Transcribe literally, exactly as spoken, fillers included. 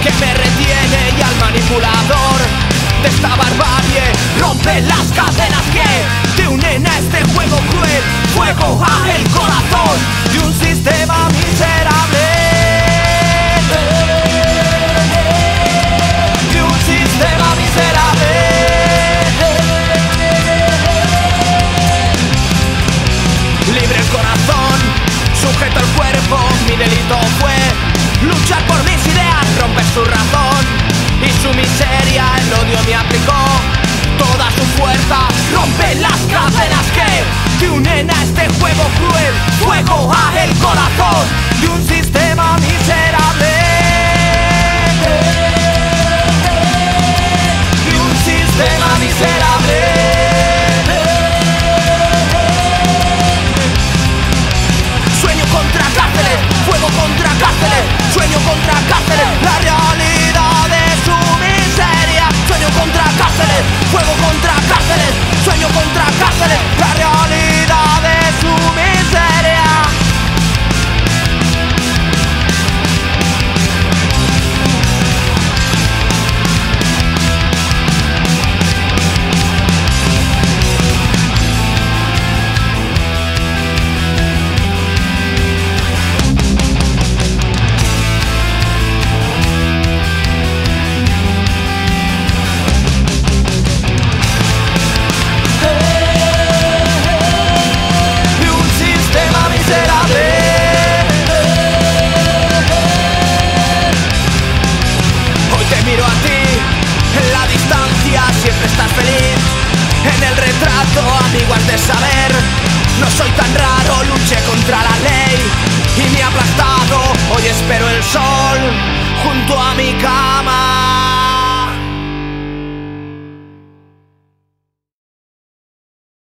que me retiene y al manipulador de esta barbarie. Rompe las cadenas que te unen a este juego cruel. Fuego a el corazón de un sistema miserable. De un sistema miserable. Libre el corazón, sujeto el cuerpo. Mi delito fue luchar por mis ideas, romper su razón y su miseria. El odio me aplicó toda su fuerza. Rompe las cadenas que te unen a este juego cruel. Fuego a el corazón de un sistema miserable. De un sistema miserable. Sueño contra cárceles, fuego contra cárceles, sueño contra cárceles, la realidad de su miseria. Sueño contra cárceles, fuego contra cárceles, sueño contra cárceles, la realidad de su miseria. Siempre estás feliz en el retrato, amigo, has de saber. No soy tan raro, luché contra la ley y me ha aplastado. Hoy espero el sol junto a mi casa.